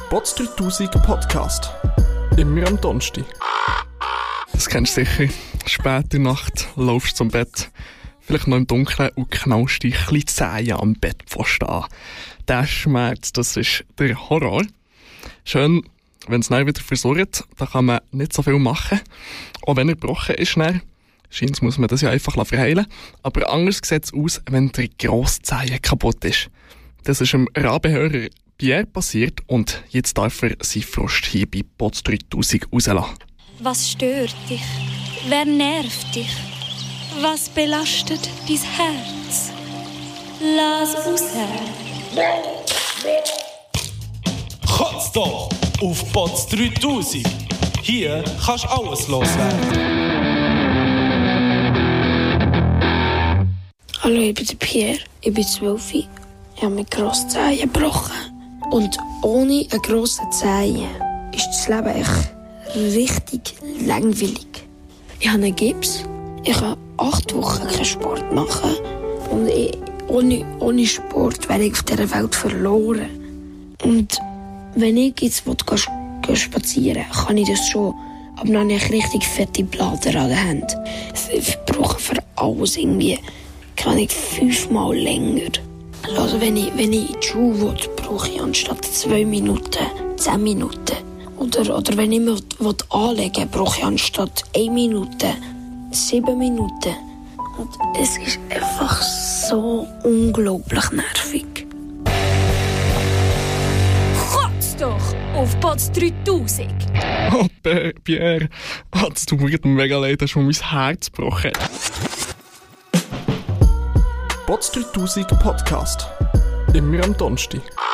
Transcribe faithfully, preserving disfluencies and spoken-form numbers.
Bots dreitausend Podcast. Immer am Donnerstag. Das kennst du sicher. Spät in der Nacht, laufst zum Bett, vielleicht noch im Dunkeln und knallst dich ein bisschen Zehen am Bettpfosten an. Der Schmerz, das ist der Horror. Schön, wenn es dann wieder versorgt, da kann man nicht so viel machen. Auch wenn er gebrochen ist, dann, scheint muss man das ja einfach verheilen. Aber anders sieht es aus, wenn der grosse Zehen kaputt ist. Das ist dem Rabenhörer Pierre passiert und jetzt darf er seinen Frust hier bei Bots dreitausend rauslassen. Was stört dich? Wer nervt dich? Was belastet dein Herz? Lass raus. Kotz doch auf Bots dreitausend. Hier kannst du alles loswerden. Hallo, ich bin der Pierre, ich bin zwölf. Ich habe mir grosse Zehen gebrochen. Und ohne eine grosse Zehen ist das Leben echt richtig langweilig. Ich habe einen Gips, ich kann acht Wochen keinen Sport machen. Und ich, ohne, ohne Sport wäre ich auf dieser Welt verloren. Und wenn ich jetzt will, gehen, spazieren will, kann ich das schon. Aber dann habe ich richtig fette Blader an der Hand. Ich brauche für alles irgendwie, kann ich fünfmal länger. Also wenn ich, wenn ich in die Schule will, brauche ich anstatt zwei Minuten zehn Minuten. Oder, oder wenn ich mich anlegen will, brauche ich anstatt eine Minute sieben Minuten. Und es ist einfach so unglaublich nervig. Kotz doch auf Bots dreitausend! Oh, Pierre, es tut mir mega leid, dass schon mein Herz gebrochen. Bots dreitausend Podcast. Immer am Donnerstag.